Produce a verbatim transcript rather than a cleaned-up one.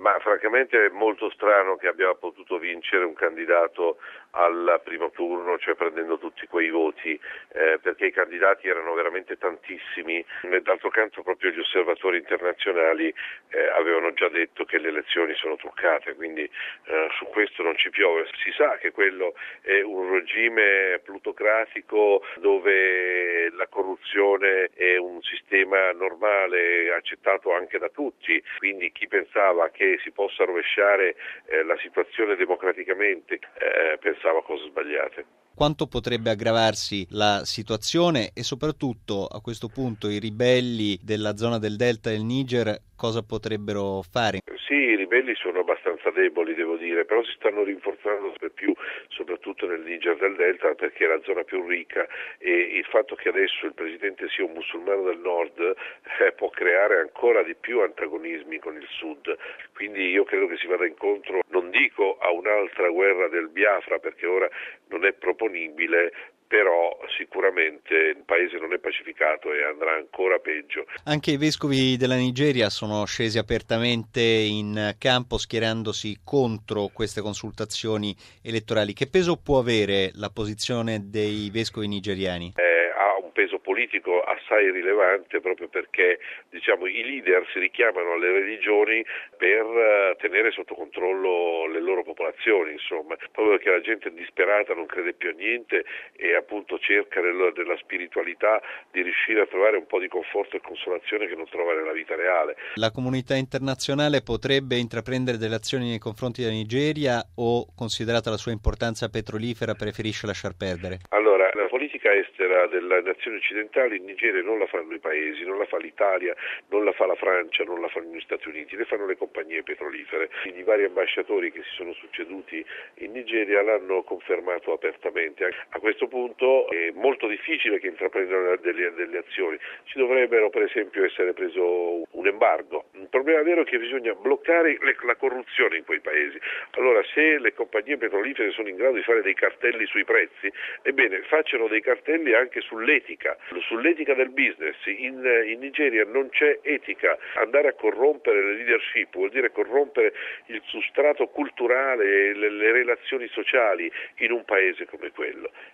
Ma francamente è molto strano che abbia potuto vincere un candidato al primo turno, cioè prendendo tutti quei voti, eh, perché i candidati erano veramente tantissimi. D'altro canto proprio gli osservatori internazionali eh, avevano già detto che le elezioni sono truccate, quindi eh, su questo non ci piove. Si sa che quello è un regime plutocratico dove la corruzione è un sistema normale, accettato anche da tutti, quindi chi pensava che si possa rovesciare eh, la situazione democraticamente eh, pensava cose sbagliate. Quanto potrebbe aggravarsi la situazione e soprattutto a questo punto i ribelli della zona del delta del Niger cosa potrebbero fare? Sì, i ribelli sono abbastanza deboli, devo dire, però si stanno rinforzando per più, soprattutto nel Niger del Delta, perché è la zona più ricca e il fatto che adesso il presidente sia un musulmano del nord eh, può creare ancora di più antagonismi con il sud. Quindi io credo che si vada incontro, non dico a un'altra guerra del Biafra, perché ora non è proponibile, però sicuramente il paese non è pacificato e andrà ancora peggio. Anche i vescovi della Nigeria sono scesi apertamente in campo schierandosi contro queste consultazioni elettorali. Che peso può avere la posizione dei vescovi nigeriani? Eh, ha un peso politico assai rilevante proprio perché diciamo, i leader si richiamano alle religioni per uh, tenere sotto controllo le loro popolazioni, insomma, proprio perché la gente è disperata, non crede più a niente e appunto cerca nel, nella spiritualità di riuscire a trovare un po' di conforto e consolazione che non trova nella vita reale. La comunità internazionale potrebbe intraprendere delle azioni nei confronti della Nigeria o, considerata la sua importanza petrolifera, preferisce lasciar perdere? Allora, la politica estera delle nazioni occidentali in Nigeria non la fanno i paesi, non la fa l'Italia, non la fa la Francia, non la fanno gli Stati Uniti, le fanno le compagnie petrolifere. I vari ambasciatori che si sono succeduti in Nigeria l'hanno confermato apertamente. A questo punto è molto difficile che intraprendano delle, delle azioni. Ci dovrebbero per esempio essere preso un embargo. Il problema vero è che bisogna bloccare le, la corruzione in quei paesi. Allora, se le compagnie petrolifere sono in grado di fare dei cartelli sui prezzi, ebbene facciano dei cartelli anche sull'etica, sull'etica del business. In, in Nigeria non c'è etica. Andare a corrompere le leadership vuol dire corrompere il substrato culturale, le, le relazioni sociali in un paese come quello.